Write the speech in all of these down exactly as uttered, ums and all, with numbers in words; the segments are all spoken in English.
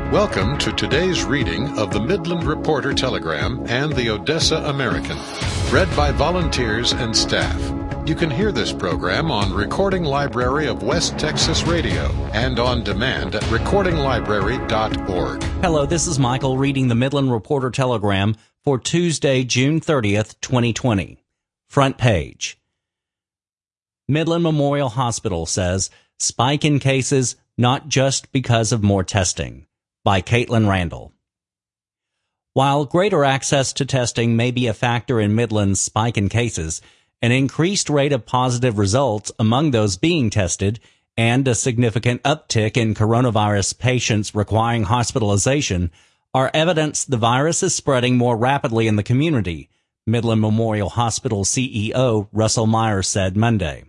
Welcome to today's reading of the Midland Reporter Telegram and the Odessa American, read by volunteers and staff. You can hear this program on Recording Library of West Texas Radio and on demand at recording library dot org. Hello, this is Michael reading the Midland Reporter Telegram for Tuesday, June thirtieth, twenty twenty. Front page. Midland Memorial Hospital says spike in cases not just because of more testing. By Caitlin Randall. While greater access to testing may be a factor in Midland's spike in cases, an increased rate of positive results among those being tested and a significant uptick in coronavirus patients requiring hospitalization are evidence the virus is spreading more rapidly in the community, Midland Memorial Hospital C E O Russell Myers said Monday.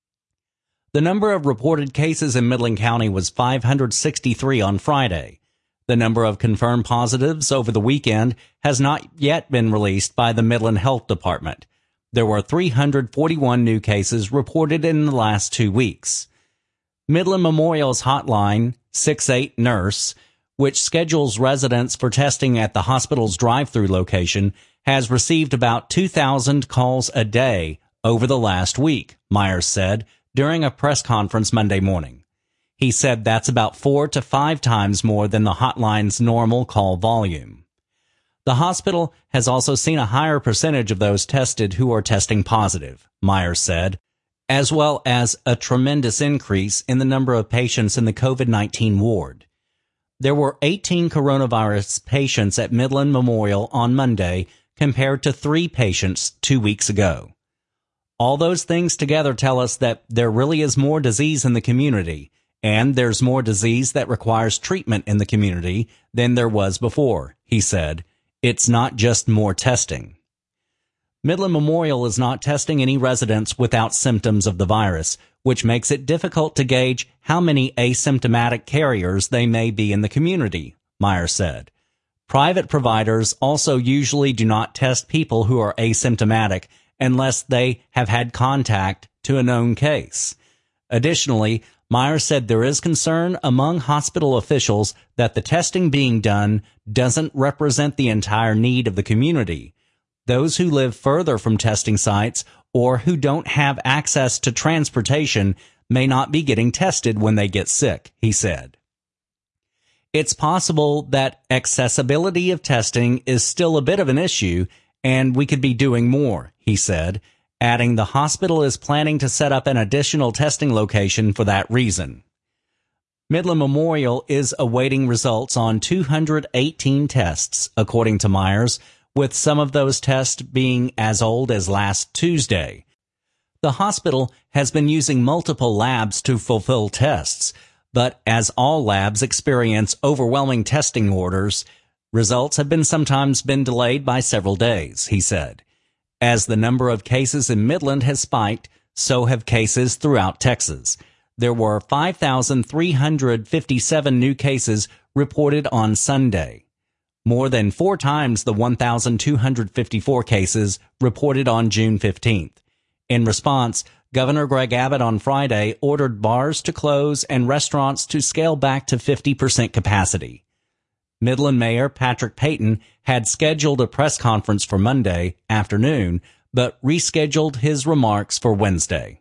The number of reported cases in Midland County was five hundred sixty-three on Friday. The number of confirmed positives over the weekend has not yet been released by the Midland Health Department. There were three hundred forty-one new cases reported in the last two weeks. Midland Memorial's hotline, six eight nurse, which schedules residents for testing at the hospital's drive-through location, has received about two thousand calls a day over the last week, Myers said during a press conference Monday morning. He said that's about four to five times more than the hotline's normal call volume. The hospital has also seen a higher percentage of those tested who are testing positive, Myers said, as well as a tremendous increase in the number of patients in the COVID nineteen ward. There were eighteen coronavirus patients at Midland Memorial on Monday compared to three patients two weeks ago. All those things together tell us that there really is more disease in the community, and there's more disease that requires treatment in the community than there was before, he said. It's not just more testing. Midland Memorial is not testing any residents without symptoms of the virus, which makes it difficult to gauge how many asymptomatic carriers they may be in the community, Myers said. Private providers also usually do not test people who are asymptomatic unless they have had contact to a known case. Additionally, Myers said there is concern among hospital officials that the testing being done doesn't represent the entire need of the community. Those who live further from testing sites or who don't have access to transportation may not be getting tested when they get sick, he said. It's possible that accessibility of testing is still a bit of an issue, and we could be doing more, he said, adding the hospital is planning to set up an additional testing location for that reason. Midland Memorial is awaiting results on two hundred eighteen tests, according to Myers, with some of those tests being as old as last Tuesday. The hospital has been using multiple labs to fulfill tests, but as all labs experience overwhelming testing orders, results have been sometimes been delayed by several days, he said. As the number of cases in Midland has spiked, so have cases throughout Texas. There were five thousand three hundred fifty-seven new cases reported on Sunday, more than four times the one thousand two hundred fifty-four cases reported on June fifteenth. In response, Governor Greg Abbott on Friday ordered bars to close and restaurants to scale back to fifty percent capacity. Midland Mayor Patrick Payton had scheduled a press conference for Monday afternoon, but rescheduled his remarks for Wednesday.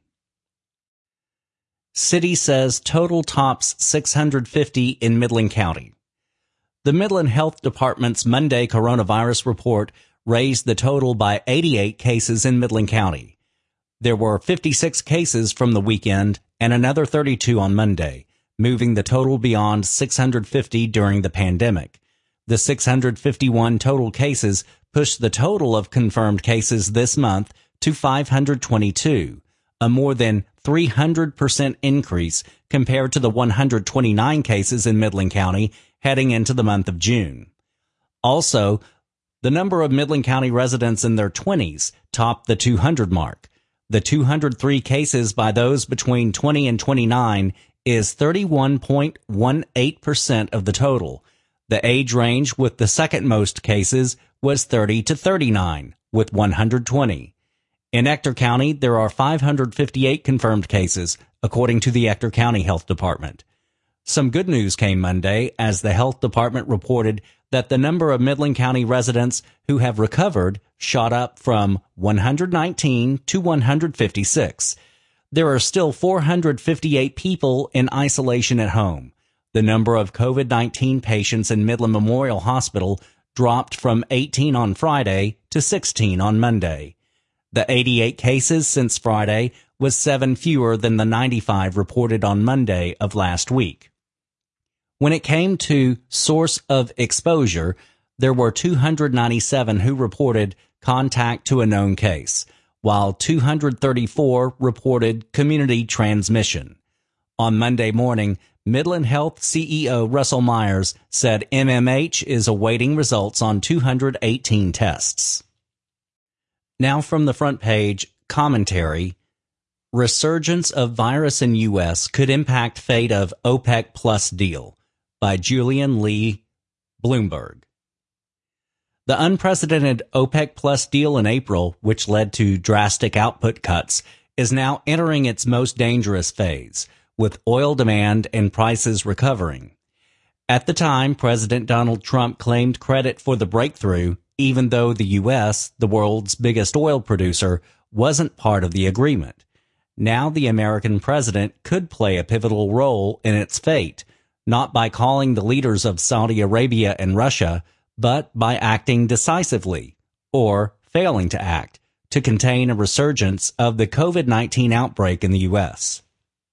City says total tops six hundred fifty in Midland County. The Midland Health Department's Monday coronavirus report raised the total by eighty-eight cases in Midland County. There were fifty-six cases from the weekend and another thirty-two on Monday, moving the total beyond six hundred fifty during the pandemic. The six hundred fifty-one total cases pushed the total of confirmed cases this month to five hundred twenty-two, a more than three hundred percent increase compared to the one hundred twenty-nine cases in Midland County heading into the month of June. Also, the number of Midland County residents in their twenties topped the two hundred mark. The two hundred three cases by those between twenty and twenty-nine is thirty-one point one eight percent of the total. The age range with the second most cases was thirty to thirty-nine, with one hundred twenty. In Ector County, there are five hundred fifty-eight confirmed cases, according to the Ector County Health Department. Some good news came Monday as the health department reported that the number of Midland County residents who have recovered shot up from one hundred nineteen to one hundred fifty-six. There are still four hundred fifty-eight people in isolation at home. The number of COVID nineteen patients in Midland Memorial Hospital dropped from eighteen on Friday to sixteen on Monday. The eighty-eight cases since Friday was seven fewer than the ninety-five reported on Monday of last week. When it came to source of exposure, there were two hundred ninety-seven who reported contact to a known case, while two hundred thirty-four reported community transmission. On Monday morning, Midland Health C E O Russell Myers said M M H is awaiting results on two hundred eighteen tests. Now from the front page, commentary. Resurgence of virus in U S could impact fate of OPEC Plus deal by Julian Lee, Bloomberg. The unprecedented OPEC Plus deal in April, which led to drastic output cuts, is now entering its most dangerous phase, with oil demand and prices recovering. At the time, President Donald Trump claimed credit for the breakthrough, even though the U S, the world's biggest oil producer, wasn't part of the agreement. Now the American president could play a pivotal role in its fate, not by calling the leaders of Saudi Arabia and Russia, but by acting decisively, or failing to act, to contain a resurgence of the COVID nineteen outbreak in the U S.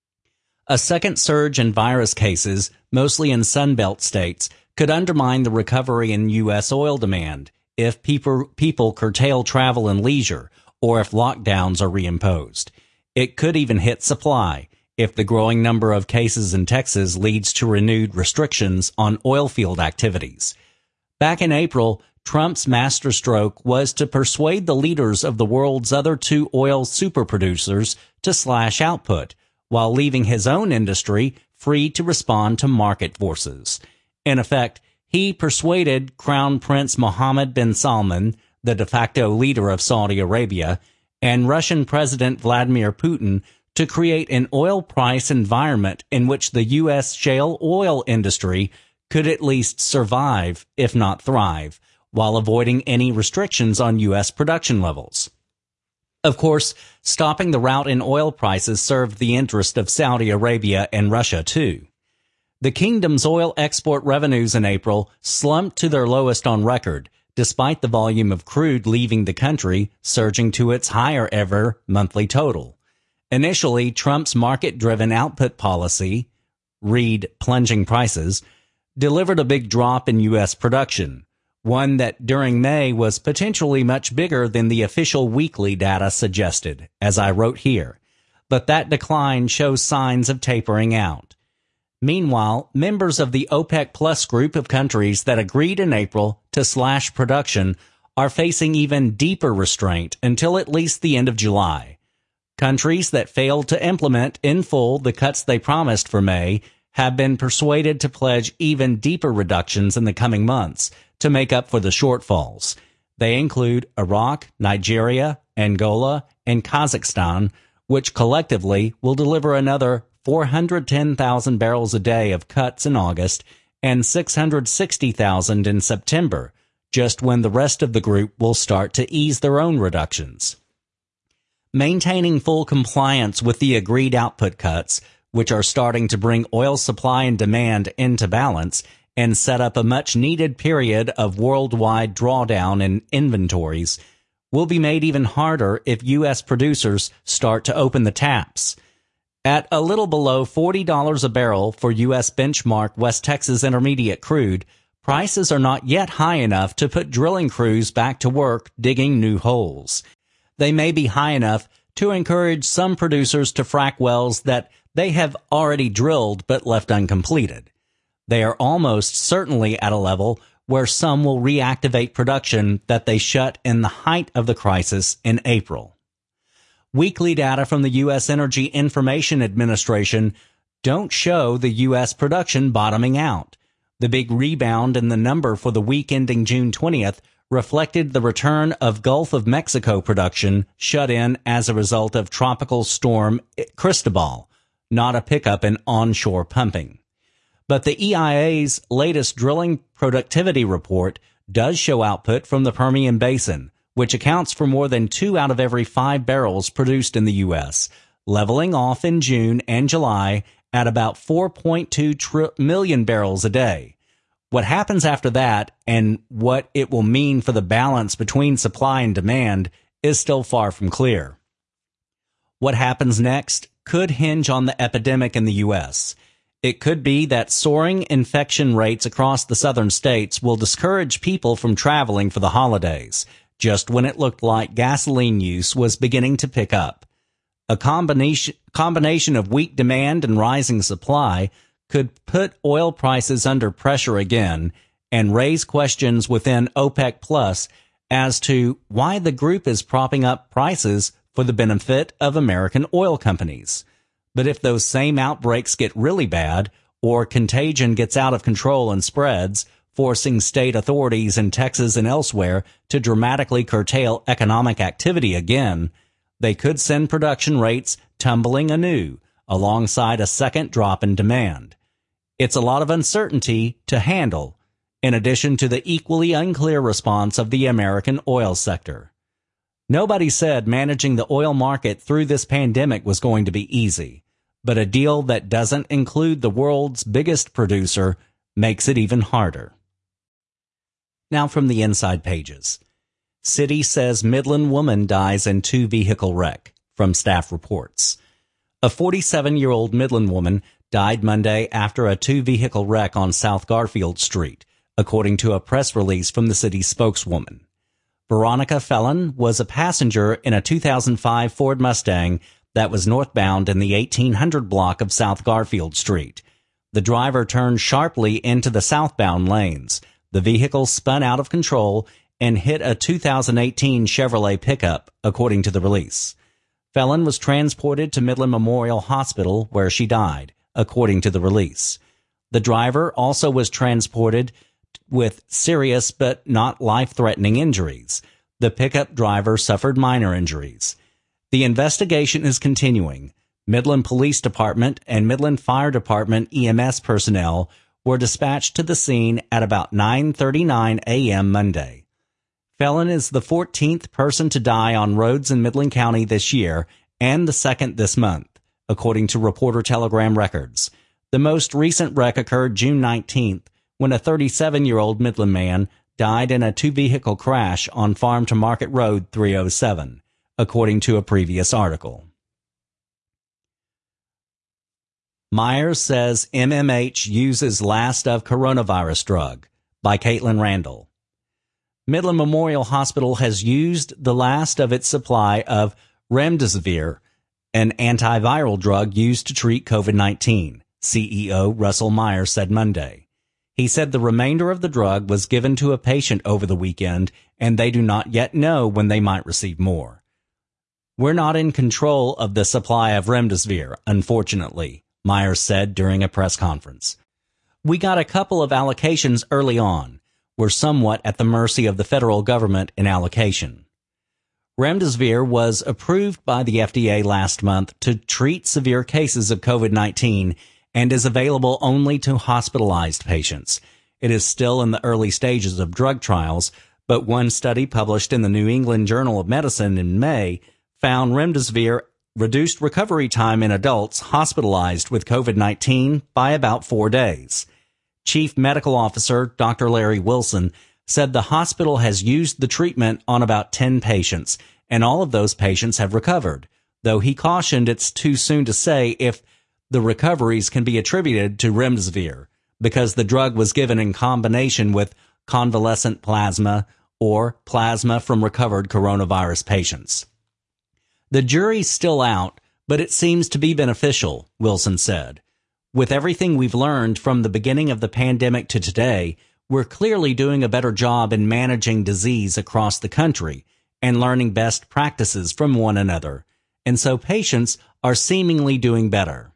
A second surge in virus cases, mostly in Sunbelt states, could undermine the recovery in U S oil demand if people, people curtail travel and leisure, or if lockdowns are reimposed. It could even hit supply if the growing number of cases in Texas leads to renewed restrictions on oil field activities. Back in April, Trump's masterstroke was to persuade the leaders of the world's other two oil superproducers to slash output, while leaving his own industry free to respond to market forces. In effect, he persuaded Crown Prince Mohammed bin Salman, the de facto leader of Saudi Arabia, and Russian President Vladimir Putin to create an oil price environment in which the U S shale oil industry could at least survive, if not thrive, while avoiding any restrictions on U S production levels. Of course, stopping the rout in oil prices served the interest of Saudi Arabia and Russia too. The kingdom's oil export revenues in April slumped to their lowest on record, despite the volume of crude leaving the country surging to its higher ever monthly total. Initially, Trump's market-driven output policy, read plunging prices, delivered a big drop in U S production, one that during May was potentially much bigger than the official weekly data suggested, as I wrote here. But that decline shows signs of tapering out. Meanwhile, members of the OPEC Plus group of countries that agreed in April to slash production are facing even deeper restraint until at least the end of July. Countries that failed to implement in full the cuts they promised for May have been persuaded to pledge even deeper reductions in the coming months to make up for the shortfalls. They include Iraq, Nigeria, Angola, and Kazakhstan, which collectively will deliver another four hundred ten thousand barrels a day of cuts in August and six hundred sixty thousand in September, just when the rest of the group will start to ease their own reductions. Maintaining full compliance with the agreed output cuts, which are starting to bring oil supply and demand into balance and set up a much-needed period of worldwide drawdown in inventories, will be made even harder if U S producers start to open the taps. At a little below forty dollars a barrel for U S benchmark West Texas Intermediate crude, prices are not yet high enough to put drilling crews back to work digging new holes. They may be high enough to encourage some producers to frack wells that they have already drilled but left uncompleted. They are almost certainly at a level where some will reactivate production that they shut in the height of the crisis in April. Weekly data from the U S Energy Information Administration don't show the U S production bottoming out. The big rebound in the number for the week ending June twentieth reflected the return of Gulf of Mexico production shut in as a result of Tropical Storm Cristobal, not a pickup in onshore pumping. But the E I A's latest drilling productivity report does show output from the Permian Basin, which accounts for more than two out of every five barrels produced in the U S, leveling off in June and July at about four point two tri- million barrels a day. What happens after that and what it will mean for the balance between supply and demand is still far from clear. What happens next could hinge on the epidemic in the U S. It could be that soaring infection rates across the southern states will discourage people from traveling for the holidays, just when it looked like gasoline use was beginning to pick up. A combination combination of weak demand and rising supply could put oil prices under pressure again and raise questions within OPEC Plus as to why the group is propping up prices for the benefit of American oil companies. But if those same outbreaks get really bad, or contagion gets out of control and spreads, forcing state authorities in Texas and elsewhere to dramatically curtail economic activity again, they could send production rates tumbling anew, alongside a second drop in demand. It's a lot of uncertainty to handle, in addition to the equally unclear response of the American oil sector. Nobody said managing the oil market through this pandemic was going to be easy, but a deal that doesn't include the world's biggest producer makes it even harder. Now from the inside pages. City says Midland woman dies in two-vehicle wreck, from staff reports. A forty-seven-year-old Midland woman died Monday after a two-vehicle wreck on South Garfield Street, according to a press release from the city's spokeswoman. Veronica Felon was a passenger in a two thousand five Ford Mustang that was northbound in the eighteen hundred block of South Garfield Street. The driver turned sharply into the southbound lanes. The vehicle spun out of control and hit a two thousand eighteen Chevrolet pickup, according to the release. Felon was transported to Midland Memorial Hospital, where she died, according to the release. The driver also was transported with serious but not life-threatening injuries. The pickup driver suffered minor injuries. The investigation is continuing. Midland Police Department and Midland Fire Department E M S personnel were dispatched to the scene at about nine thirty-nine a.m. Monday. Felon is the fourteenth person to die on roads in Midland County this year and the second this month, according to Reporter Telegram records. The most recent wreck occurred June nineteenth, when a thirty-seven-year-old Midland man died in a two-vehicle crash on Farm to Market Road three oh seven, according to a previous article. Myers says M M H uses last of coronavirus drug, by Caitlin Randall. Midland Memorial Hospital has used the last of its supply of remdesivir, an antiviral drug used to treat COVID nineteen, C E O Russell Myers said Monday. He said the remainder of the drug was given to a patient over the weekend, and they do not yet know when they might receive more. We're not in control of the supply of remdesivir, unfortunately, Myers said during a press conference. We got a couple of allocations early on. We're somewhat at the mercy of the federal government in allocation. Remdesivir was approved by the F D A last month to treat severe cases of COVID nineteen and is available only to hospitalized patients. It is still in the early stages of drug trials, but one study published in the New England Journal of Medicine in May found remdesivir reduced recovery time in adults hospitalized with COVID nineteen by about four days. Chief Medical Officer Doctor Larry Wilson said the hospital has used the treatment on about ten patients, and all of those patients have recovered, though he cautioned it's too soon to say if the recoveries can be attributed to remdesivir, because the drug was given in combination with convalescent plasma or plasma from recovered coronavirus patients. The jury's still out, but it seems to be beneficial, Wilson said. With everything we've learned from the beginning of the pandemic to today, we're clearly doing a better job in managing disease across the country and learning best practices from one another, and so patients are seemingly doing better.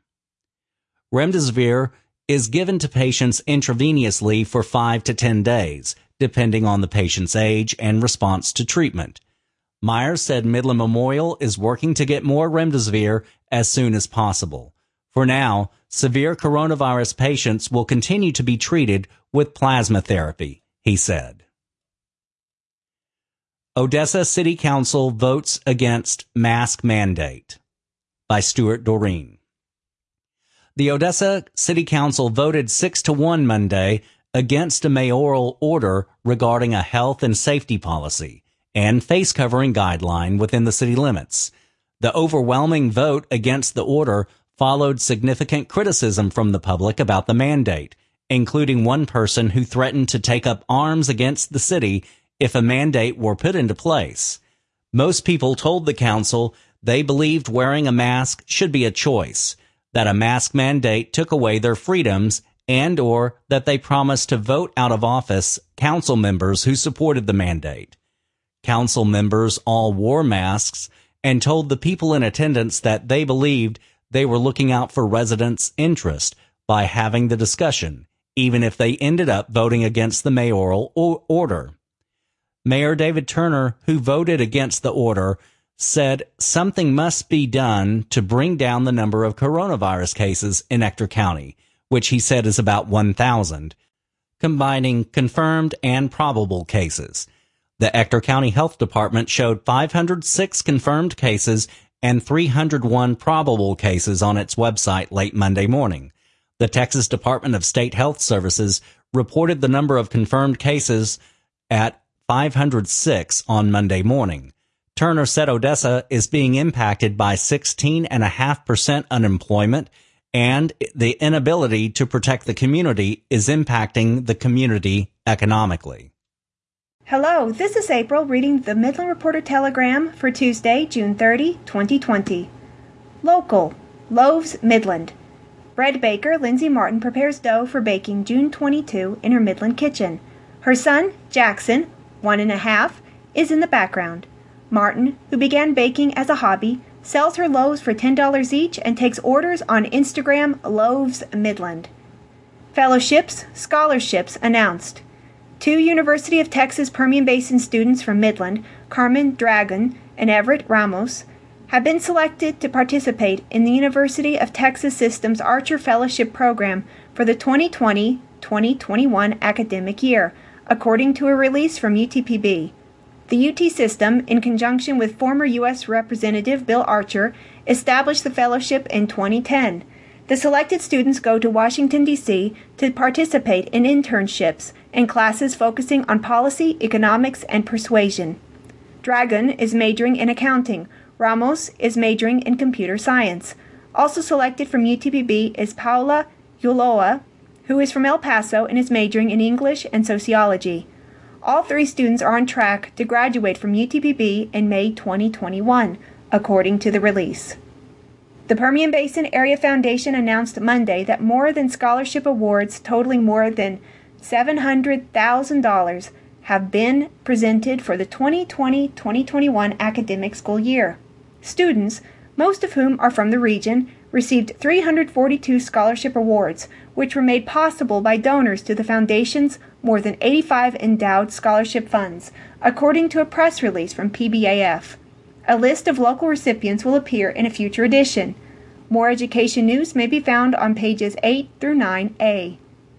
Remdesivir is given to patients intravenously for five to ten days, depending on the patient's age and response to treatment. Myers said Midland Memorial is working to get more remdesivir as soon as possible. For now, severe coronavirus patients will continue to be treated with plasma therapy, he said. Odessa City Council votes against mask mandate by Stuart Doreen. The Odessa City Council voted six to one Monday against a mayoral order regarding a health and safety policy and face covering guideline within the city limits. The overwhelming vote against the order followed significant criticism from the public about the mandate, including one person who threatened to take up arms against the city if a mandate were put into place. Most people told the council they believed wearing a mask should be a choice, that a mask mandate took away their freedoms, and or that they promised to vote out of office council members who supported the mandate. Council members all wore masks and told the people in attendance that they believed they were looking out for residents' interest by having the discussion, even if they ended up voting against the mayoral o- order. Mayor David Turner, who voted against the order, said something must be done to bring down the number of coronavirus cases in Ector County, which he said is about one thousand, combining confirmed and probable cases. The Ector County Health Department showed five hundred six confirmed cases and three hundred one probable cases on its website late Monday morning. The Texas Department of State Health Services reported the number of confirmed cases at five hundred six on Monday morning. Turner said Odessa is being impacted by sixteen point five percent unemployment, and the inability to protect the community is impacting the community economically. Hello, this is April reading the Midland Reporter Telegram for Tuesday, June thirtieth, twenty twenty. Local, Loaves, Midland. Bread baker Lindsay Martin prepares dough for baking June twenty-second in her Midland kitchen. Her son, Jackson, one and a half, is in the background. Martin, who began baking as a hobby, sells her loaves for ten dollars each and takes orders on Instagram Loaves Midland. Fellowships, scholarships announced. Two University of Texas Permian Basin students from Midland, Carmen Dragon and Everett Ramos, have been selected to participate in the University of Texas System's Archer Fellowship Program for the twenty twenty twenty twenty-one academic year, according to a release from U T P B. The U T system, in conjunction with former U S Representative Bill Archer, established the fellowship in twenty ten. The selected students go to Washington, D C to participate in internships and classes focusing on policy, economics, and persuasion. Dragon is majoring in accounting. Ramos is majoring in computer science. Also selected from U T P B is Paula Ulloa, who is from El Paso and is majoring in English and sociology. All three students are on track to graduate from U T P B in May twenty twenty-one, according to the release. The Permian Basin Area Foundation announced Monday that more than scholarship awards totaling more than seven hundred thousand dollars have been presented for the twenty twenty twenty twenty-one academic school year. Students, most of whom are from the region, received three hundred forty-two scholarship awards, which were made possible by donors to the Foundation's more than eighty-five endowed scholarship funds, according to a press release from P B A F. A list of local recipients will appear in a future edition. More education news may be found on pages eight through nine A.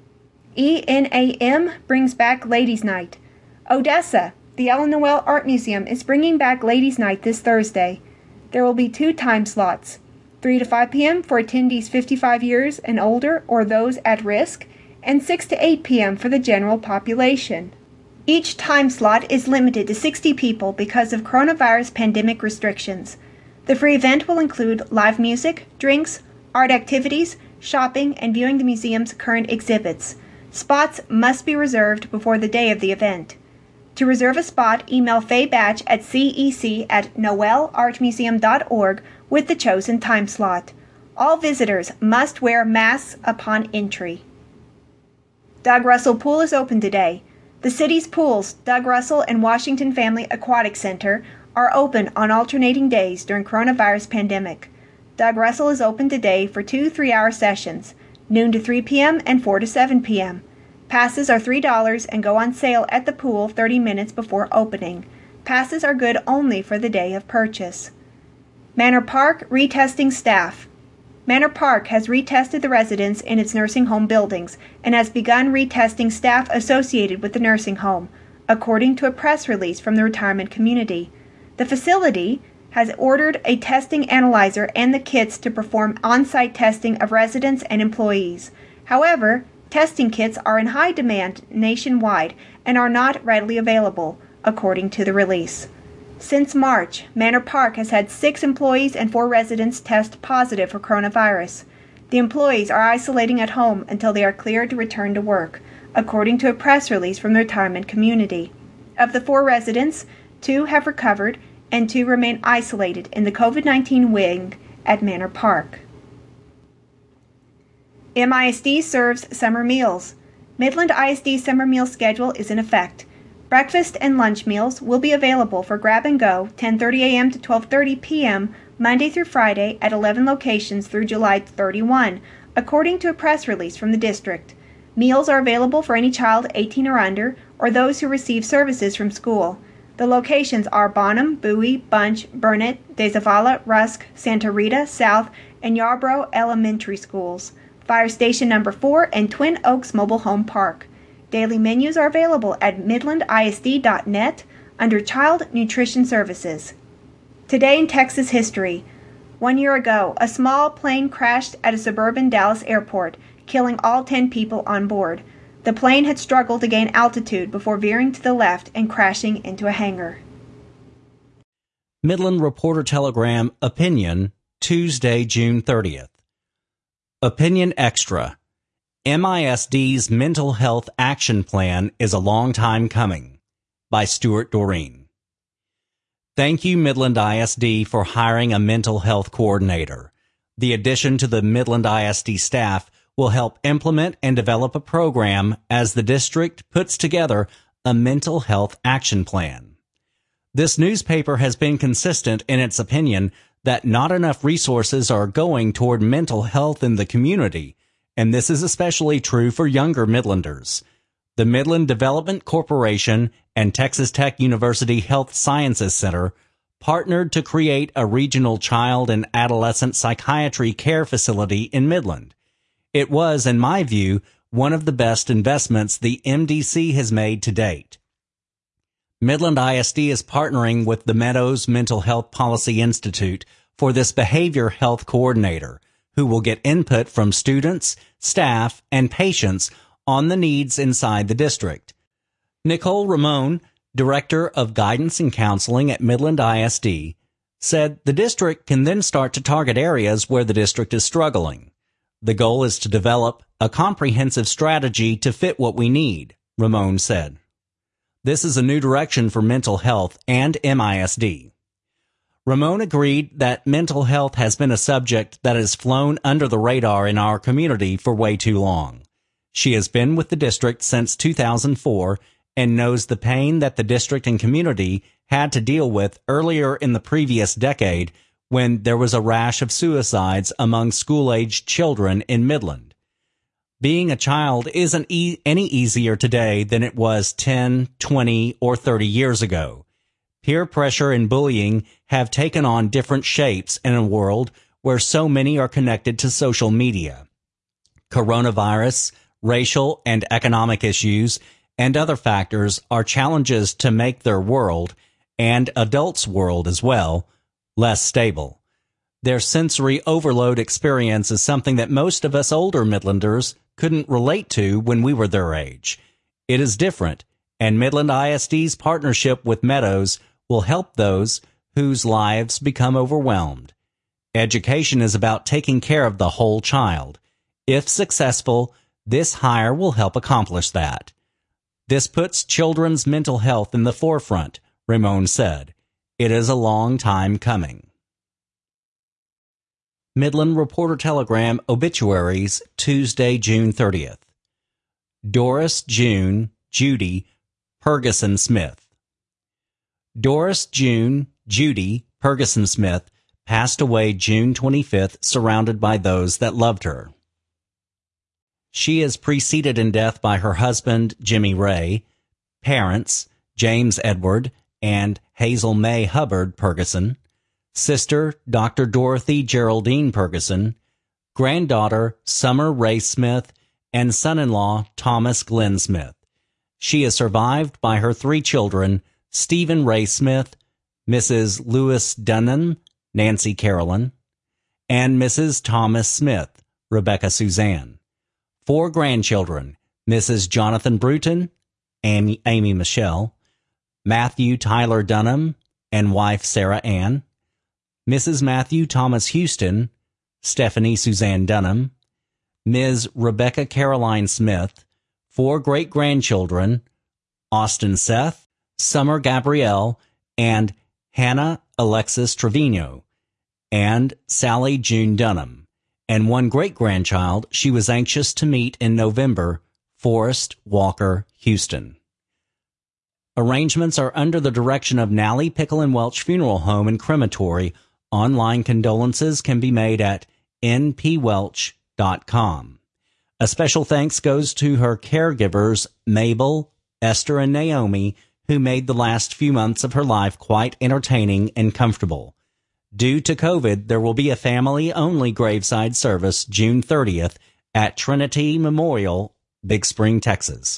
E N A M brings back Ladies' Night. Odessa, the Ellen Noel Art Museum is bringing back Ladies' Night this Thursday. There will be two time slots, three to five p.m. for attendees fifty-five years and older or those at risk, and six to eight p.m. for the general population. Each time slot is limited to sixty people because of coronavirus pandemic restrictions. The free event will include live music, drinks, art activities, shopping, and viewing the museum's current exhibits. Spots must be reserved before the day of the event. To reserve a spot, email Faye Batch at cec at noel art museum dot org with the chosen time slot. All visitors must wear masks upon entry. Doug Russell Pool is open today. The city's pools, Doug Russell and Washington Family Aquatic Center, are open on alternating days during coronavirus pandemic. Doug Russell is open today for two three-hour sessions, noon to three p.m. and four to seven p.m. Passes are three dollars and go on sale at the pool thirty minutes before opening. Passes are good only for the day of purchase. Manor Park retesting staff. Manor Park has retested the residents in its nursing home buildings and has begun retesting staff associated with the nursing home, according to a press release from the retirement community. The facility has ordered a testing analyzer and the kits to perform on-site testing of residents and employees. However, testing kits are in high demand nationwide and are not readily available, according to the release. Since March, Manor Park has had six employees and four residents test positive for coronavirus. The employees are isolating at home until they are cleared to return to work, according to a press release from the retirement community. Of the four residents, two have recovered and two remain isolated in the COVID nineteen wing at Manor Park. M I S D serves summer meals. Midland I S D summer meal schedule is in effect. Breakfast and lunch meals will be available for grab and go ten thirty a.m. to twelve thirty p.m. Monday through Friday at eleven locations through July thirty-first, according to a press release from the district. Meals are available for any child eighteen or under or those who receive services from school. The locations are Bonham, Bowie, Bunch, Burnett, De Zavala, Rusk, Santa Rita, South, and Yarborough Elementary Schools, Fire Station Number four, and Twin Oaks Mobile Home Park. Daily menus are available at midland I S D dot net under Child Nutrition Services. Today in Texas history. One year ago, a small plane crashed at a suburban Dallas airport, killing all ten people on board. The plane had struggled to gain altitude before veering to the left and crashing into a hangar. Midland Reporter Telegram Opinion, Tuesday, June thirtieth. Opinion Extra. M I S D's Mental Health Action Plan is a long time coming, by Stuart Doreen. Thank you, Midland I S D, for hiring a mental health coordinator. The addition to the Midland I S D staff will help implement and develop a program as the district puts together a mental health action plan. This newspaper has been consistent in its opinion that not enough resources are going toward mental health in the community, and this is especially true for younger Midlanders. The Midland Development Corporation and Texas Tech University Health Sciences Center partnered to create a regional child and adolescent psychiatry care facility in Midland. It was, in my view, one of the best investments the M D C has made to date. Midland I S D is partnering with the Meadows Mental Health Policy Institute for this behavior health coordinator, who will get input from students, staff, and patients on the needs inside the district. Nicole Ramon, Director of Guidance and Counseling at Midland I S D, said the district can then start to target areas where the district is struggling. The goal is to develop a comprehensive strategy to fit what we need, Ramon said. This is a new direction for mental health and M I S D. Ramon agreed that mental health has been a subject that has flown under the radar in our community for way too long. She has been with the district since two thousand four and knows the pain that the district and community had to deal with earlier in the previous decade when there was a rash of suicides among school-aged children in Midland. Being a child isn't e- any easier today than it was ten, twenty, or thirty years ago. Peer pressure and bullying have taken on different shapes in a world where so many are connected to social media. Coronavirus, racial and economic issues, and other factors are challenges to make their world, and adults' world as well, less stable. Their sensory overload experience is something that most of us older Midlanders couldn't relate to when we were their age. It is different, and Midland I S D's partnership with Meadows will help those whose lives become overwhelmed. Education is about taking care of the whole child. If successful, this hire will help accomplish that. This puts children's mental health in the forefront, Ramon said. It is a long time coming. Midland Reporter Telegram Obituaries, Tuesday, June thirtieth. Doris June Judy Ferguson Smith. Doris June Judy Ferguson Smith passed away June twenty-fifth, surrounded by those that loved her. She is preceded in death by her husband, Jimmy Ray, parents, James Edward and Hazel May Hubbard Ferguson, sister, Doctor Dorothy Geraldine Ferguson, granddaughter Summer Ray Smith, and son-in-law Thomas Glenn Smith. She is survived by her three children, Stephen Ray Smith, Missus Lewis Dunham, Nancy Carolyn, and Missus Thomas Smith, Rebecca Suzanne. Four grandchildren, Missus Jonathan Bruton, Amy, Amy Michelle, Matthew Tyler Dunham, and wife Sarah Ann, Missus Matthew Thomas Houston, Stephanie Suzanne Dunham, Miz Rebecca Caroline Smith, four great-grandchildren, Austin Seth, Summer Gabrielle, and Hannah Alexis Trevino, and Sally June Dunham, and one great-grandchild she was anxious to meet in November, Forrest Walker Houston. Arrangements are under the direction of Nally Pickle and Welch Funeral Home and Crematory. Online condolences can be made at n p welch dot com. A special thanks goes to her caregivers, Mabel, Esther, and Naomi, who made the last few months of her life quite entertaining and comfortable. Due to COVID, there will be a family-only graveside service June thirtieth at Trinity Memorial, Big Spring, Texas.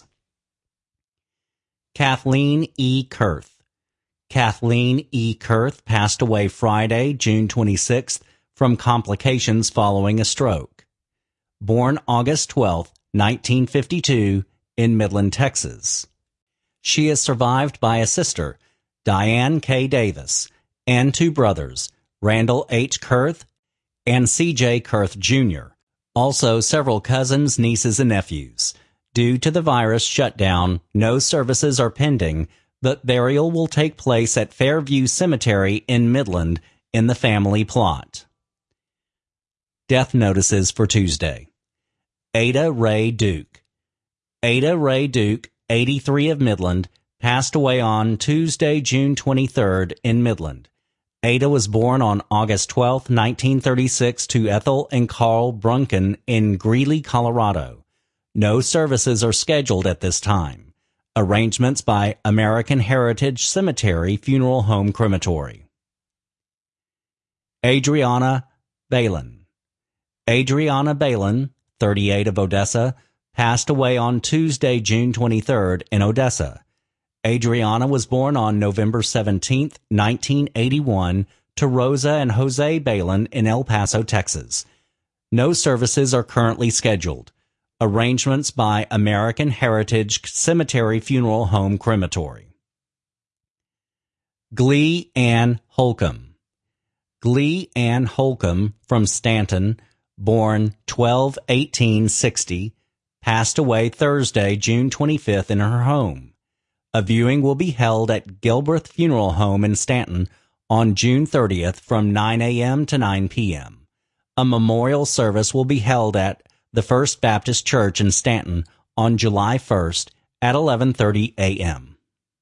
Kathleen E. Kurth. Kathleen E. Kurth passed away Friday, June twenty-sixth, from complications following a stroke. Born August twelfth, nineteen fifty-two, in Midland, Texas. She is survived by a sister, Diane K. Davis, and two brothers, Randall H. Kurth and C J. Kurth Junior, also several cousins, nieces, and nephews. Due to the virus shutdown, no services are pending, but burial will take place at Fairview Cemetery in Midland in the family plot. Death notices for Tuesday. Ada Ray Duke. Ada Ray Duke, eighty-three, of Midland, passed away on Tuesday, June twenty-third, in Midland. Ada was born on August twelfth, nineteen thirty-six, to Ethel and Carl Brunken in Greeley, Colorado. No services are scheduled at this time. Arrangements by American Heritage Cemetery Funeral Home Crematory. Adriana Balin. Adriana Balin, thirty-eight, of Odessa, passed away on Tuesday, June twenty-third, in Odessa. Adriana was born on November seventeenth, nineteen eighty-one, to Rosa and Jose Balin in El Paso, Texas. No services are currently scheduled. Arrangements by American Heritage Cemetery Funeral Home Crematory. Glee Ann Holcomb. Glee Ann Holcomb from Stanton, born twelve eighteen sixty, passed away Thursday, June twenty-fifth, in her home. A viewing will be held at Gilbreth Funeral Home in Stanton on June thirtieth from nine a.m. to nine p.m. A memorial service will be held at the First Baptist Church in Stanton on July first at eleven thirty a.m.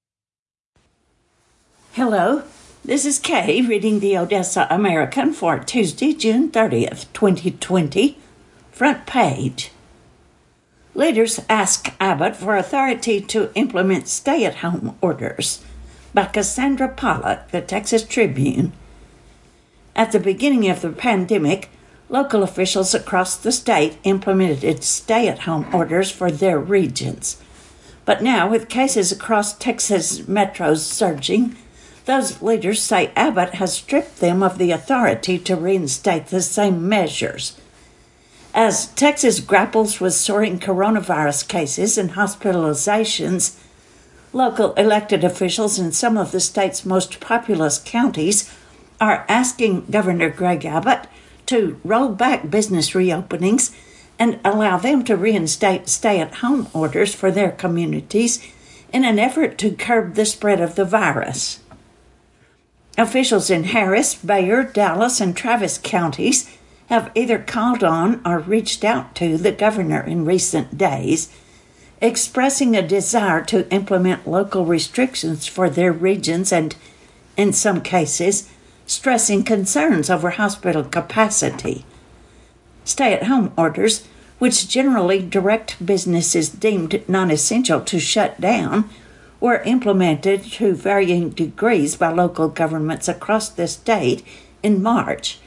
Hello, this is Kay reading the Odessa American for Tuesday, June thirtieth, twenty twenty, front page. Leaders ask Abbott for authority to implement stay-at-home orders, by Cassandra Pollock, the Texas Tribune. At the beginning of the pandemic, local officials across the state implemented stay-at-home orders for their regions. But now, with cases across Texas metros surging, those leaders say Abbott has stripped them of the authority to reinstate the same measures. As Texas grapples with soaring coronavirus cases and hospitalizations, local elected officials in some of the state's most populous counties are asking Governor Greg Abbott to roll back business reopenings and allow them to reinstate stay-at-home orders for their communities in an effort to curb the spread of the virus. Officials in Harris, Bayer, Dallas, and Travis counties have either called on or reached out to the governor in recent days, expressing a desire to implement local restrictions for their regions and, in some cases, stressing concerns over hospital capacity. Stay-at-home orders, which generally direct businesses deemed non-essential to shut down, were implemented to varying degrees by local governments across the state in March,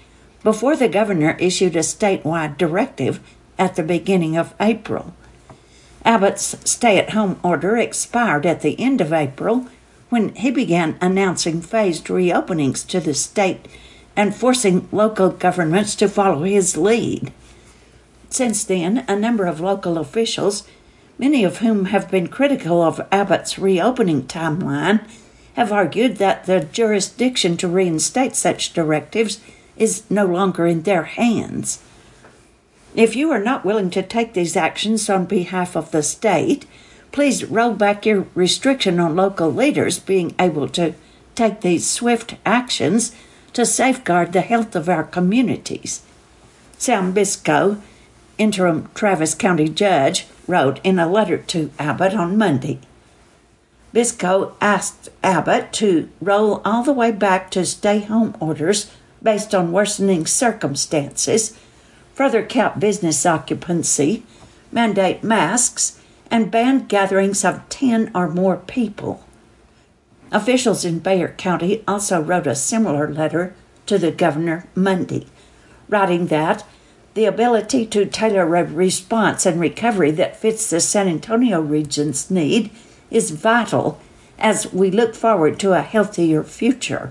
before the governor issued a statewide directive at the beginning of April. Abbott's stay-at-home order expired at the end of April when he began announcing phased reopenings to the state and forcing local governments to follow his lead. Since then, a number of local officials, many of whom have been critical of Abbott's reopening timeline, have argued that the jurisdiction to reinstate such directives is no longer in their hands. If you are not willing to take these actions on behalf of the state, please roll back your restriction on local leaders being able to take these swift actions to safeguard the health of our communities. Sam Biscoe, interim Travis County judge, wrote in a letter to Abbott on Monday. Biscoe asked Abbott to roll all the way back to stay-home orders based on worsening circumstances, further cap business occupancy, mandate masks, and ban gatherings of ten or more people. Officials in Bexar County also wrote a similar letter to the governor Monday, writing that the ability to tailor a response and recovery that fits the San Antonio region's need is vital as we look forward to a healthier future.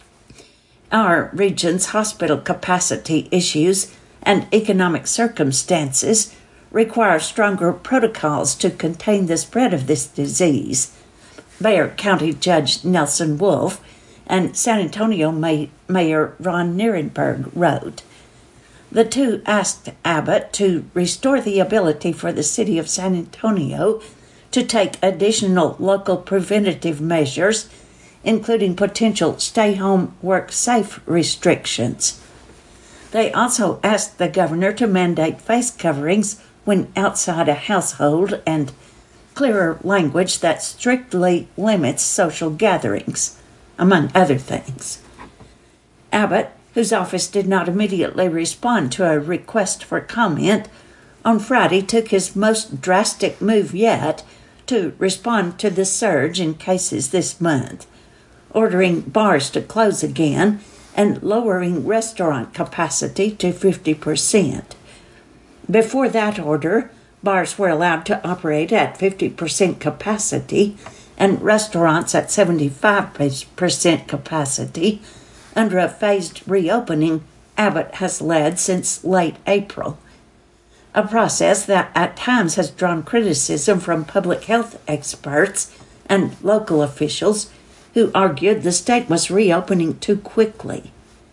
Our region's hospital capacity issues and economic circumstances require stronger protocols to contain the spread of this disease, Bexar County Judge Nelson Wolf and San Antonio May- Mayor Ron Nierenberg wrote. The two asked Abbott to restore the ability for the city of San Antonio to take additional local preventative measures, including potential stay-home, work-safe restrictions. They also asked the governor to mandate face coverings when outside a household and clearer language that strictly limits social gatherings, among other things. Abbott, whose office did not immediately respond to a request for comment, on Friday took his most drastic move yet to respond to the surge in cases this month, ordering bars to close again and lowering restaurant capacity to fifty percent. Before that order, bars were allowed to operate at fifty percent capacity and restaurants at seventy-five percent capacity under a phased reopening Abbott has led since late April, a process that at times has drawn criticism from public health experts and local officials who argued the state was reopening too quickly.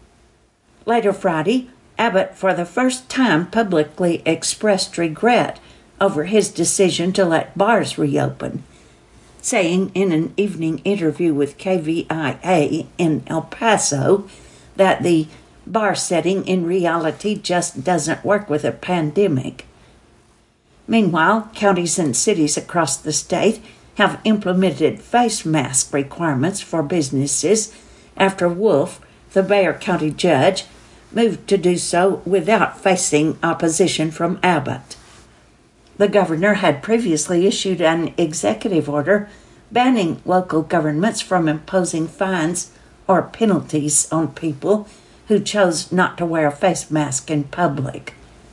Later Friday, Abbott for the first time publicly expressed regret over his decision to let bars reopen, saying in an evening interview with K V I A in El Paso that the bar setting in reality just doesn't work with a pandemic. Meanwhile, counties and cities across the state have implemented face mask requirements for businesses after Wolf, the Bexar County judge, moved to do so without facing opposition from Abbott. The governor had previously issued an executive order banning local governments from imposing fines or penalties on people who chose not to wear a face mask in public.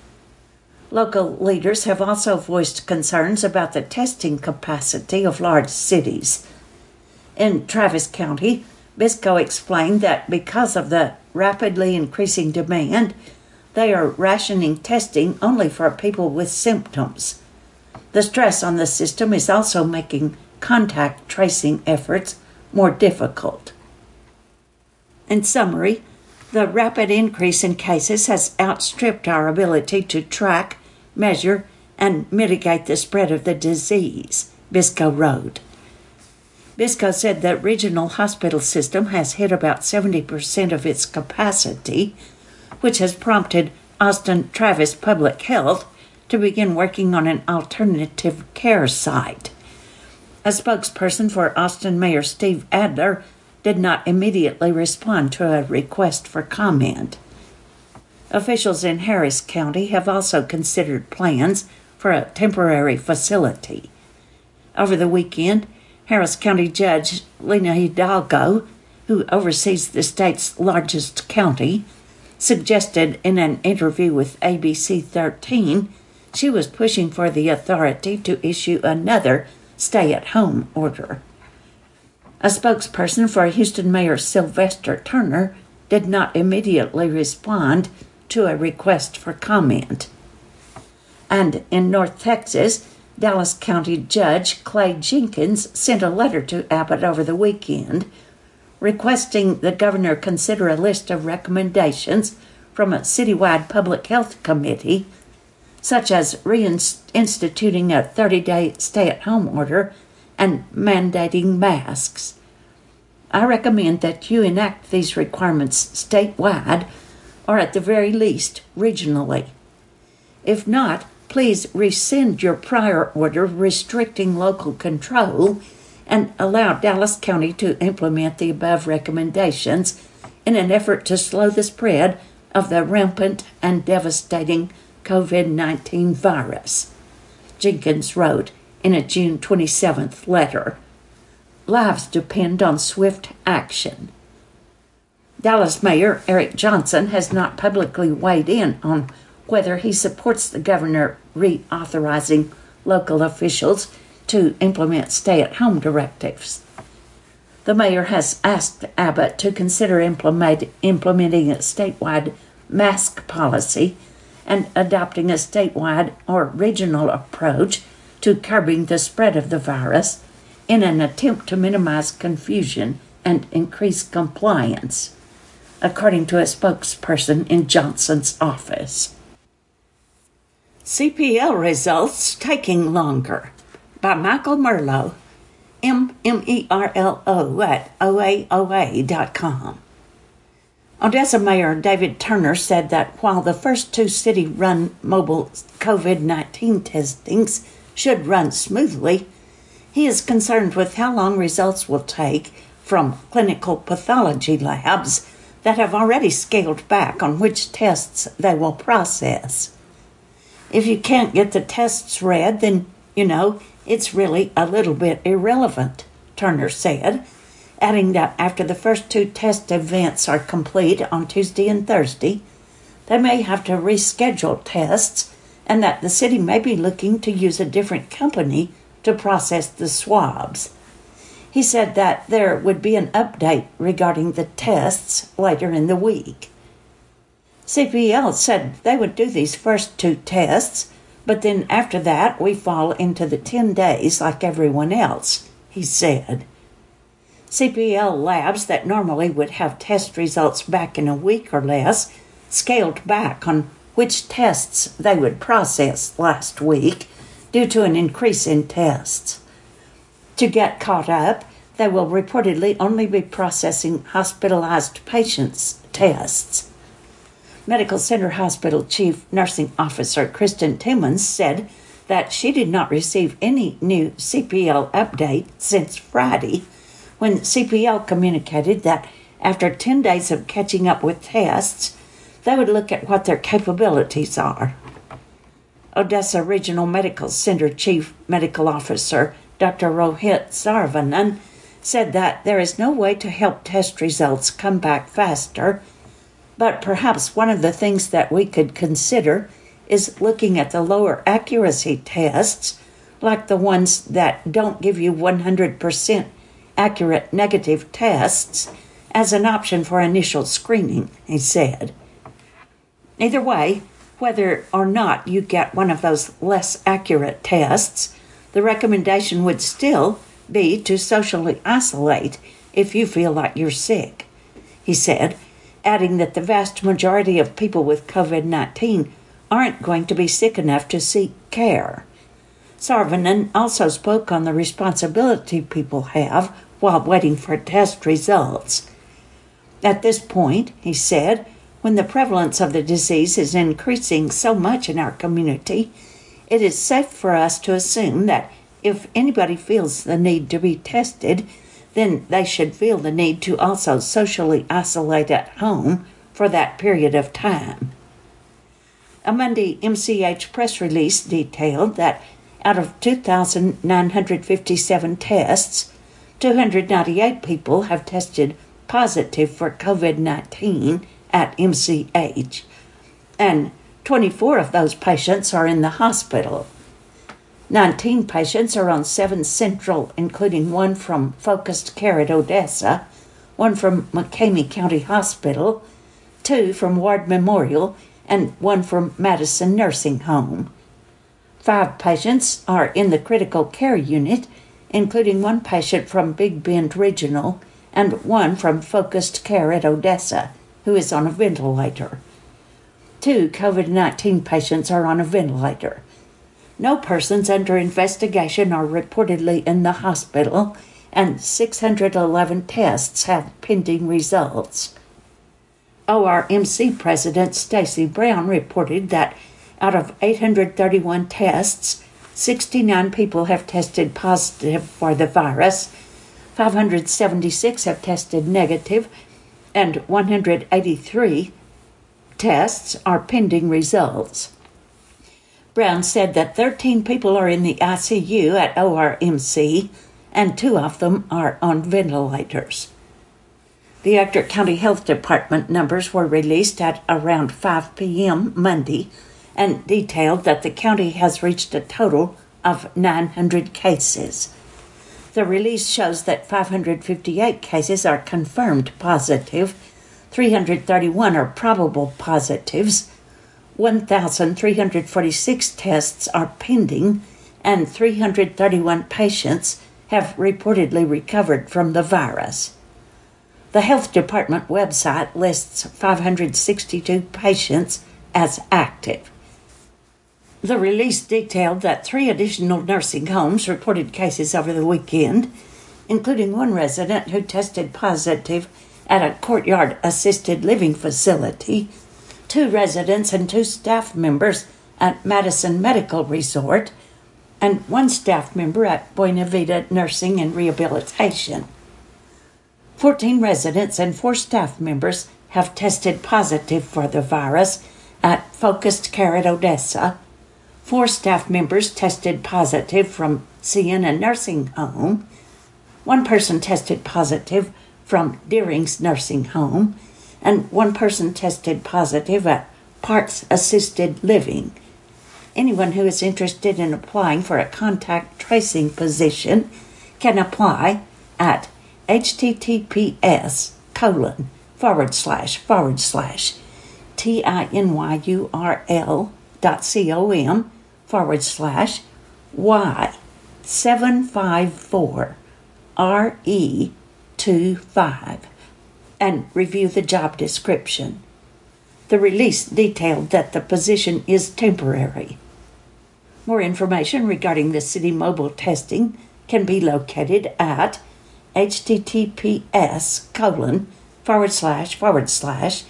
Local leaders have also voiced concerns about the testing capacity of large cities. In Travis County, Biscoe explained that because of the rapidly increasing demand, they are rationing testing only for people with symptoms. The stress on the system is also making contact tracing efforts more difficult. In summary, the rapid increase in cases has outstripped our ability to track, measure, and mitigate the spread of the disease, Biscoe wrote. Biscoe said the regional hospital system has hit about seventy percent of its capacity, which has prompted Austin Travis Public Health to begin working on an alternative care site. A spokesperson for Austin Mayor Steve Adler did not immediately respond to a request for comment. Officials in Harris County have also considered plans for a temporary facility. Over the weekend, Harris County Judge Lena Hidalgo, who oversees the state's largest county, suggested in an interview with A B C thirteen she was pushing for the authority to issue another stay-at-home order. A spokesperson for Houston Mayor Sylvester Turner did not immediately respond to a request for comment. And in North Texas, Dallas County Judge Clay Jenkins sent a letter to Abbott over the weekend requesting the governor consider a list of recommendations from a citywide public health committee, such as reinstituting a thirty-day stay-at-home order and mandating masks. I recommend that you enact these requirements statewide or at the very least regionally. If not, please rescind your prior order restricting local control and allow Dallas County to implement the above recommendations in an effort to slow the spread of the rampant and devastating covid nineteen virus, Jenkins wrote in a June twenty-seventh letter. Lives depend on swift action. Dallas Mayor Eric Johnson has not publicly weighed in on whether he supports the governor reauthorizing local officials to implement stay-at-home directives. The mayor has asked Abbott to consider implement, implementing a statewide mask policy and adopting a statewide or regional approach to curbing the spread of the virus in an attempt to minimize confusion and increase compliance, according to a spokesperson in Johnson's office. C P L results taking longer, by Michael Merlo, M M E R L O at O A O A dot com. Odessa Mayor David Turner said that while the first two city-run mobile covid nineteen testings should run smoothly, he is concerned with how long results will take from clinical pathology labs that have already scaled back on which tests they will process. If you can't get the tests read, then, you know, it's really a little bit irrelevant, Turner said, adding that after the first two test events are complete on Tuesday and Thursday, they may have to reschedule tests and that the city may be looking to use a different company to process the swabs. He said that there would be an update regarding the tests later in the week. C P L said they would do these first two tests, but then after that we fall into the ten days like everyone else, he said. C P L labs that normally would have test results back in a week or less scaled back on which tests they would process last week due to an increase in tests. To get caught up, they will reportedly only be processing hospitalized patients' tests. Medical Center Hospital Chief Nursing Officer Kristen Timmons said that she did not receive any new C P L update since Friday, when C P L communicated that after ten days of catching up with tests, they would look at what their capabilities are. Odessa Regional Medical Center Chief Medical Officer Doctor Rohit Saravanan said that there is no way to help test results come back faster, but perhaps one of the things that we could consider is looking at the lower accuracy tests, like the ones that don't give you one hundred percent accurate negative tests, as an option for initial screening, he said. Either way, whether or not you get one of those less accurate tests, the recommendation would still be to socially isolate if you feel like you're sick, he said, adding that the vast majority of people with covid nineteen aren't going to be sick enough to seek care. Saravanan also spoke on the responsibility people have while waiting for test results. At this point, he said, when the prevalence of the disease is increasing so much in our community, it is safe for us to assume that if anybody feels the need to be tested, then they should feel the need to also socially isolate at home for that period of time. A Monday M C H press release detailed that out of two thousand nine hundred fifty-seven tests, two hundred ninety-eight people have tested positive for covid nineteen at M C H, and twenty-four of those patients are in the hospital. nineteen patients are on Seven Central, including one from Focused Care at Odessa, one from McCamey County Hospital, two from Ward Memorial, and one from Madison Nursing Home. Five patients are in the critical care unit, including one patient from Big Bend Regional and one from Focused Care at Odessa, who is on a ventilator. Two COVID nineteen patients are on a ventilator. No persons under investigation are reportedly in the hospital, and six hundred eleven tests have pending results. O R M C President Stacy Brown reported that out of eight hundred thirty-one tests, sixty-nine people have tested positive for the virus, five hundred seventy-six have tested negative, and one hundred eighty-three tests are pending results. Brown said that thirteen people are in the I C U at O R M C, and two of them are on ventilators. The Ector County Health Department numbers were released at around five p.m. Monday and detailed that the county has reached a total of nine hundred cases. The release shows that five hundred fifty-eight cases are confirmed positive, three hundred thirty-one are probable positives, one thousand three hundred forty-six tests are pending, and three hundred thirty-one patients have reportedly recovered from the virus. The Health Department website lists five hundred sixty-two patients as active. The release detailed that three additional nursing homes reported cases over the weekend, including one resident who tested positive at a Courtyard assisted living facility, two residents and two staff members at Madison Medical Resort, and one staff member at Buena Vida Nursing and Rehabilitation. Fourteen residents and four staff members have tested positive for the virus at Focused Care at Odessa. Four staff members tested positive from Sienna Nursing Home. One person tested positive from Deering's Nursing Home, and one person tested positive at Parks Assisted Living. Anyone who is interested in applying for a contact tracing position can apply at https colon forward slash forward slash tinyurl dot com forward slash y seven five four R E two five and review the job description. The release detailed that the position is temporary. More information regarding the city mobile testing can be located at https colon forward slash forward slash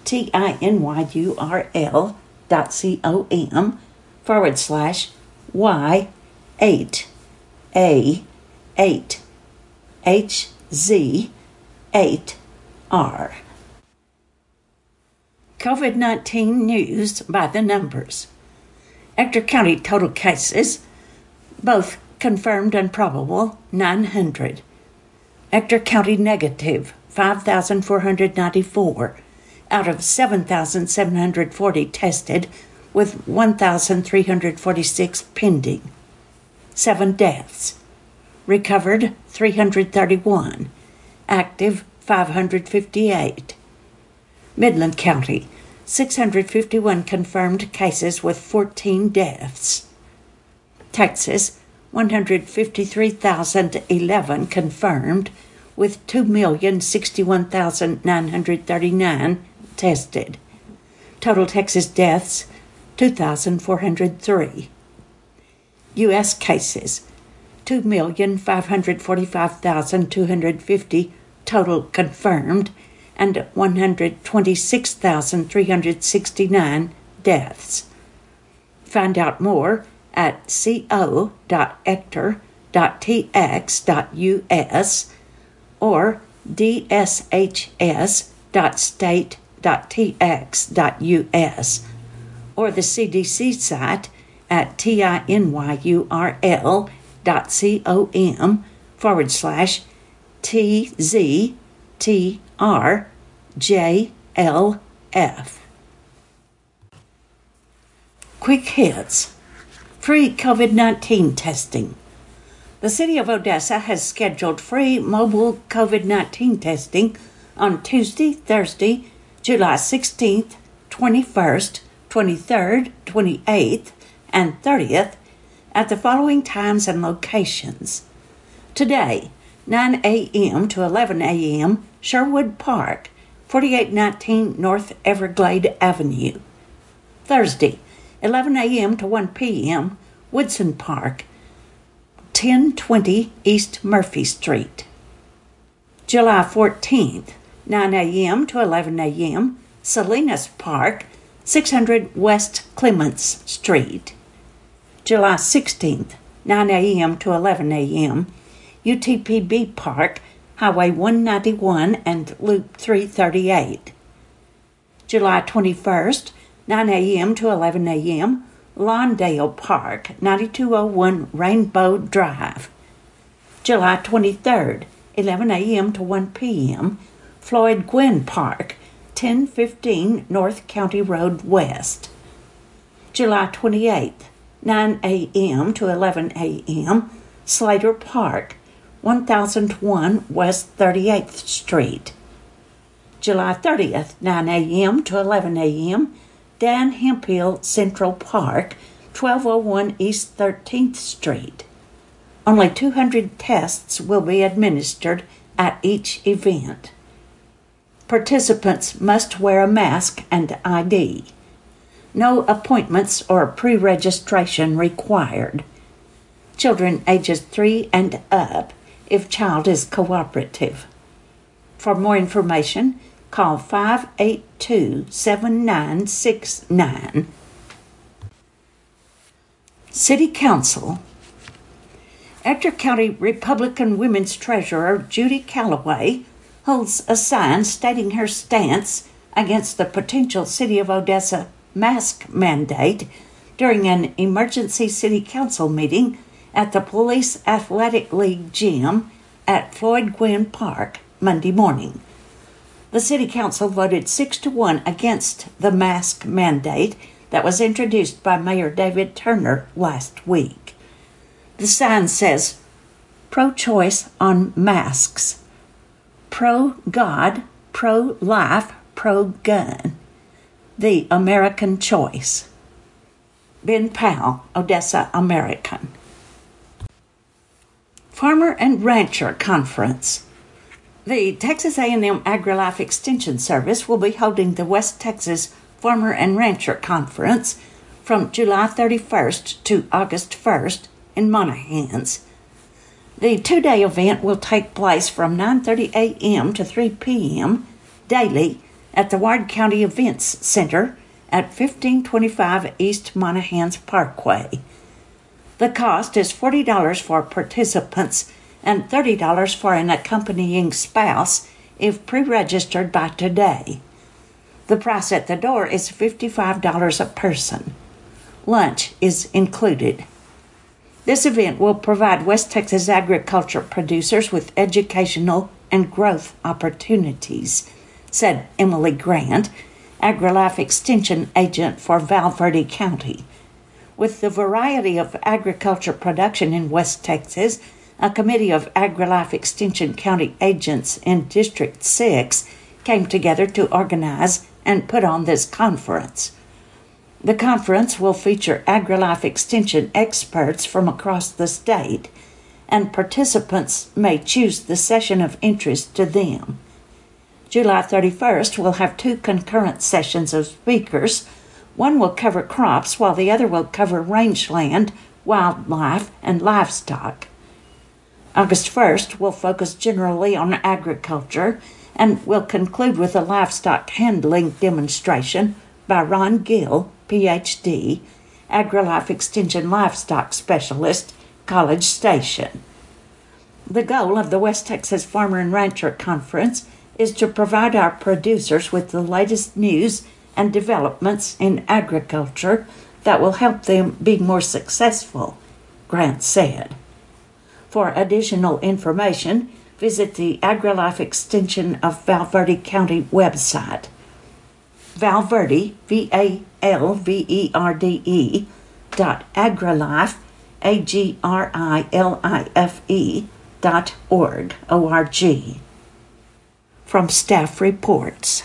tinyurl dot com forward slash y eight a eight h z eight r. COVID nineteen news by the numbers. Ector County total cases, both confirmed and probable, nine hundred. Ector County negative, five thousand four hundred ninety-four, out of seven thousand seven hundred forty tested, with one thousand three hundred forty-six pending. Seven deaths. Recovered, three hundred thirty-one. Active, five hundred fifty-eight. Midland County, six hundred fifty-one confirmed cases with fourteen deaths. Texas, one hundred fifty-three thousand eleven confirmed, with two million sixty-one thousand nine hundred thirty-nine tested. Total Texas deaths, two thousand four hundred three. U S cases, two million five hundred forty-five thousand two hundred fifty total confirmed, and one hundred twenty-six thousand three hundred sixty-nine deaths. Find out more at co dot ector dot t x dot u s or d s h s dot state dot t x dot u s or the C D C site at tinyurl dot com forward slash T Z T R J L F. Quick hits. Free COVID nineteen testing. The City of Odessa has scheduled free mobile COVID nineteen testing on Tuesday, Thursday, July sixteenth, twenty-first, twenty-third, twenty-eighth, and thirtieth at the following times and locations. Today, nine a.m. to eleven a.m., Sherwood Park, forty-eight nineteen North Everglade Avenue. Thursday, eleven a.m. to one p.m., Woodson Park, ten twenty East Murphy Street. July fourteenth, nine a.m. to eleven a.m., Salinas Park, six hundred West Clements Street. July sixteenth, nine a.m. to eleven a.m., U T P B Park, Highway one ninety-one and Loop three thirty-eight. July twenty-first, nine a.m. to eleven a.m., Lawndale Park, ninety-two oh one Rainbow Drive. July twenty-third, eleven a.m. to one p.m., Floyd Gwynn Park, ten fifteen North County Road West. July twenty-eighth, nine a.m. to eleven a.m., Slater Park, one thousand one West thirty-eighth Street. July thirtieth, nine a.m. to eleven a.m., Dan Hemphill Central Park, twelve oh one East thirteenth Street. Only two hundred tests will be administered at each event. Participants must wear a mask and I D. No appointments or pre-registration required. Children ages three and up if child is cooperative. For more information, call five eight two, seven nine six nine. City Council. Ector County Republican Women's Treasurer Judy Calloway holds a sign stating her stance against the potential City of Odessa mask mandate during an emergency City Council meeting at the Police Athletic League gym at Floyd Gwynn Park Monday morning. The City Council voted six to one against the mask mandate that was introduced by Mayor David Turner last week. The sign says, pro-choice on masks, pro-God, pro-life, pro-gun, the American choice. Ben Powell, Odessa American. Farmer and Rancher Conference. The Texas A and M AgriLife Extension Service will be holding the West Texas Farmer and Rancher Conference from July thirty-first to August first in Monahans. The two-day event will take place from nine thirty a.m. to three p.m. daily at the Ward County Events Center at fifteen twenty-five East Monahans Parkway. The cost is forty dollars for participants and thirty dollars for an accompanying spouse if pre-registered by today. The price at the door is fifty-five dollars a person. Lunch is included. This event will provide West Texas agriculture producers with educational and growth opportunities, said Emily Grant, AgriLife Extension Agent for Val Verde County. With the variety of agriculture production in West Texas, a committee of AgriLife Extension County agents in District six came together to organize and put on this conference. The conference will feature AgriLife Extension experts from across the state, and participants may choose the session of interest to them. July thirty-first will have two concurrent sessions of speakers. One will cover crops, while the other will cover rangeland, wildlife, and livestock. August first will focus generally on agriculture and will conclude with a livestock handling demonstration by Ron Gill, P H D, AgriLife Extension Livestock Specialist, College Station. The goal of the West Texas Farmer and Rancher Conference is to provide our producers with the latest news and developments in agriculture that will help them be more successful, Grant said. For additional information, visit the AgriLife Extension of Val Verde County website. Valverde, V A L V E R D E, dot agrilife, A G R I L I F E, dot org, O R G. From Staff Reports.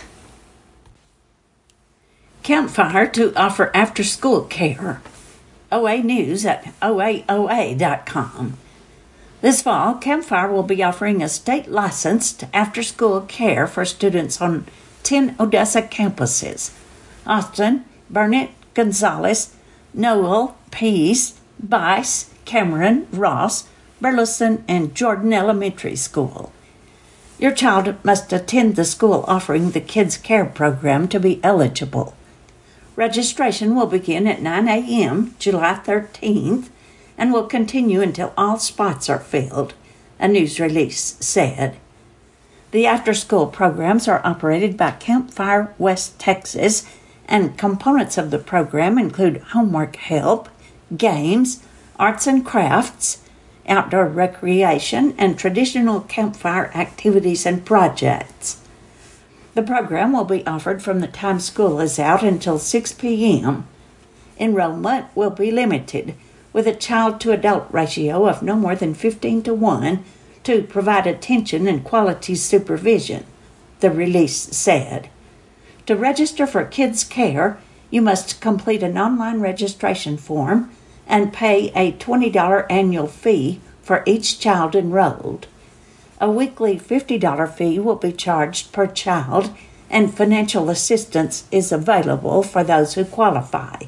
Campfire to offer after-school care. O A News at O A O A dot com. This fall, Campfire will be offering a state-licensed after-school care for students on ten Odessa campuses: Austin, Burnett, Gonzales, Noel, Pease, Bice, Cameron, Ross, Burleson, and Jordan Elementary School. Your child must attend the school offering the Kids Care program to be eligible. Registration will begin at nine a.m. July thirteenth and will continue until all spots are filled, a news release said. The after-school programs are operated by Campfire West Texas, and components of the program include homework help, games, arts and crafts, outdoor recreation, and traditional campfire activities and projects. The program will be offered from the time school is out until six p.m. Enrollment will be limited, with a child-to-adult ratio of no more than fifteen to one to provide attention and quality supervision, the release said. To register for Kids Care, you must complete an online registration form and pay a twenty dollars annual fee for each child enrolled. A weekly fifty dollars fee will be charged per child, and financial assistance is available for those who qualify.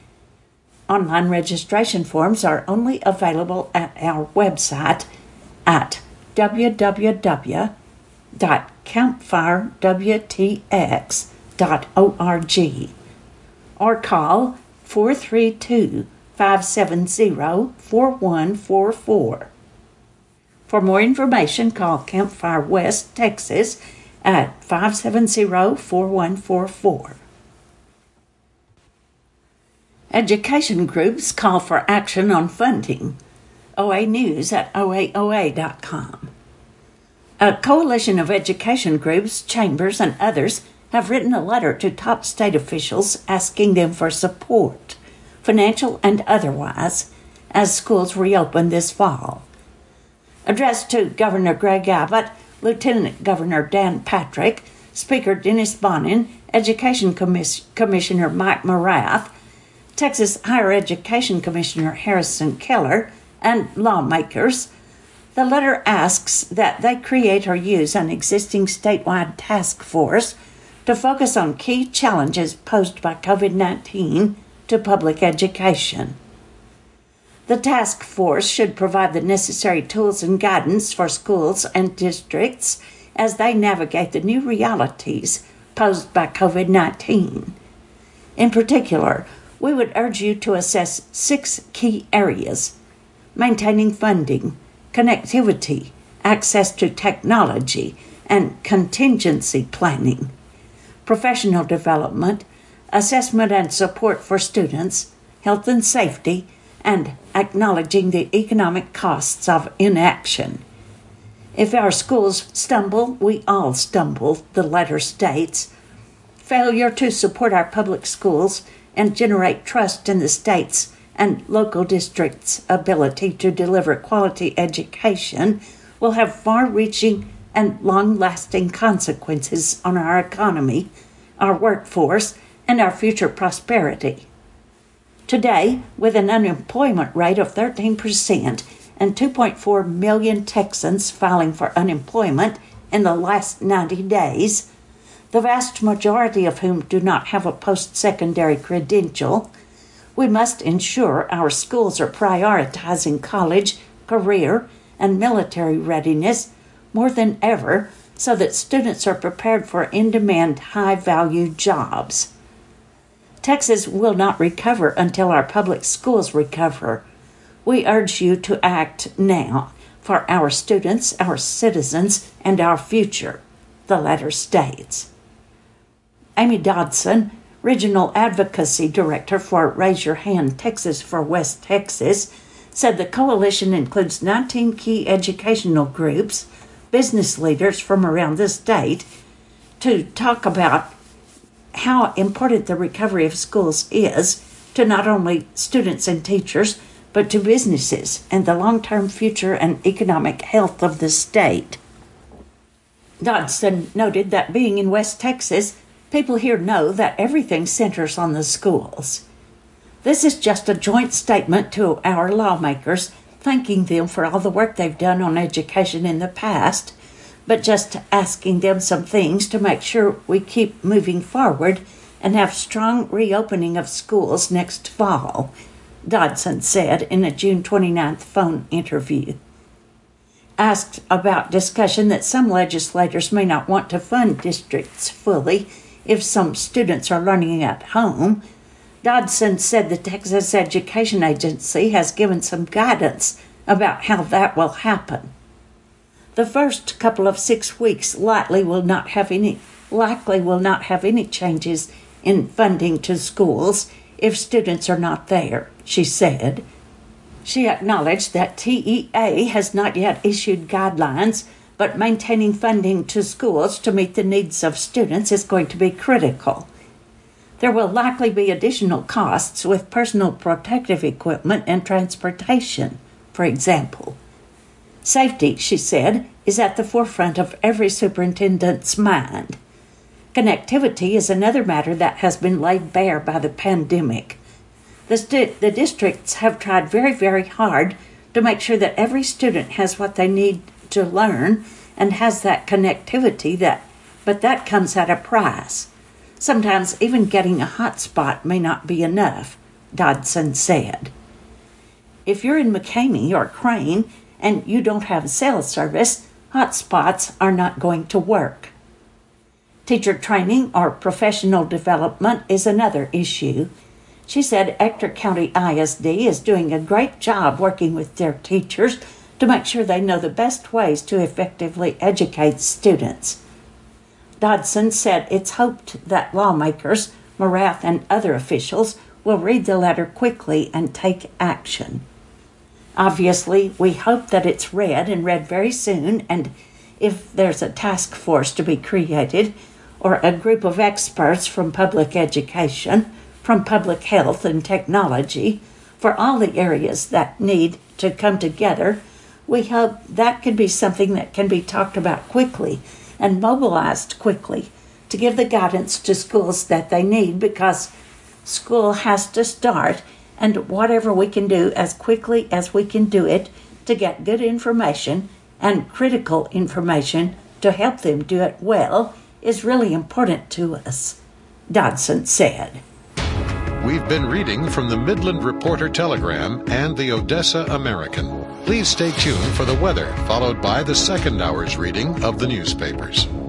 Online registration forms are only available at our website at w w w dot campfire w t x dot org or call four three two, five seven zero, four one four four. For more information, call Campfire West Texas at five seven zero, four one four four. Education groups call for action on funding. O A News at O A O A dot com. A coalition of education groups, chambers, and others have written a letter to top state officials asking them for support, financial and otherwise, as schools reopen this fall. Addressed to Governor Greg Abbott, Lieutenant Governor Dan Patrick, Speaker Dennis Bonnen, Education Commis- Commissioner Mike Morath, Texas Higher Education Commissioner Harrison Keller, and lawmakers, the letter asks that they create or use an existing statewide task force to focus on key challenges posed by covid nineteen to public education. The task force should provide the necessary tools and guidance for schools and districts as they navigate the new realities posed by covid nineteen. In particular, we would urge you to assess six key areas: maintaining funding, connectivity, access to technology, and contingency planning, professional development, assessment and support for students, health and safety, and acknowledging the economic costs of inaction. If our schools stumble, we all stumble, the letter states. Failure to support our public schools and generate trust in the state's and local districts' ability to deliver quality education will have far-reaching and long-lasting consequences on our economy, our workforce, and our future prosperity. Today, with an unemployment rate of thirteen percent and two point four million Texans filing for unemployment in the last ninety days, the vast majority of whom do not have a post-secondary credential, we must ensure our schools are prioritizing college, career, and military readiness more than ever so that students are prepared for in-demand, high-value jobs. Texas will not recover until our public schools recover. We urge you to act now for our students, our citizens, and our future, the letter states. Amy Dodson, Regional Advocacy Director for Raise Your Hand Texas for West Texas, said the coalition includes nineteen key educational groups, business leaders from around the state, to talk about how important the recovery of schools is to not only students and teachers, but to businesses and the long-term future and economic health of the state. Dodson noted that being in West Texas, people here know that everything centers on the schools. This is just a joint statement to our lawmakers, thanking them for all the work they've done on education in the past, but just asking them some things to make sure we keep moving forward and have strong reopening of schools next fall, Dodson said in a June twenty-ninth phone interview. Asked about discussion that some legislators may not want to fund districts fully if some students are learning at home, Dodson said the Texas Education Agency has given some guidance about how that will happen. The first couple of six weeks likely will not have any likely will not have any changes in funding to schools if students are not there, she said. She acknowledged that T E A has not yet issued guidelines, but maintaining funding to schools to meet the needs of students is going to be critical. There will likely be additional costs with personal protective equipment and transportation, for example. Safety, she said, is at the forefront of every superintendent's mind. Connectivity is another matter that has been laid bare by the pandemic. The, st- the districts have tried very, very hard to make sure that every student has what they need to learn and has that connectivity, that, but that comes at a price. Sometimes even getting a hotspot may not be enough, Dodson said. If you're in McCamey or Crane and you don't have cell service, hotspots are not going to work. Teacher training or professional development is another issue. She said Ector County I S D is doing a great job working with their teachers to make sure they know the best ways to effectively educate students. Dodson said it's hoped that lawmakers, Morath and other officials, will read the letter quickly and take action. Obviously, we hope that it's read and read very soon, and if there's a task force to be created, or a group of experts from public education, from public health and technology, for all the areas that need to come together, we hope that could be something that can be talked about quickly and mobilized quickly to give the guidance to schools that they need, because school has to start, and whatever we can do as quickly as we can do it to get good information and critical information to help them do it well is really important to us, Dodson said. We've been reading from the Midland Reporter Telegram and the Odessa American. Please stay tuned for the weather, followed by the second hour's reading of the newspapers.